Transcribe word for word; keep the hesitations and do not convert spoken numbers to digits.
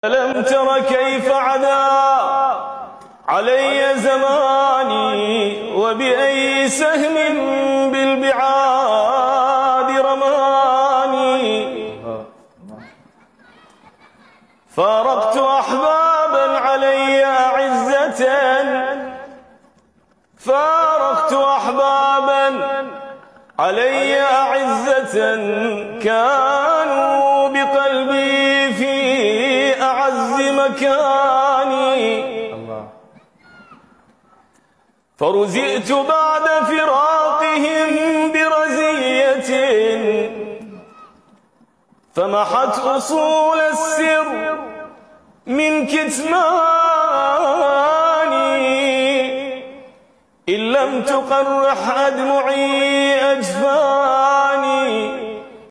ألم تر كيف عدا علي زماني وبأي سهم بالبعاد رماني. فارقت أحبابا علي عزة فارقت أحبابا علي عزة كانوا بقلبي في أعز مكاني. فرزئت بعد فراقهم برزية فمحت أصول السر من كتماني. إن لم تقرح أدمعي أجفاني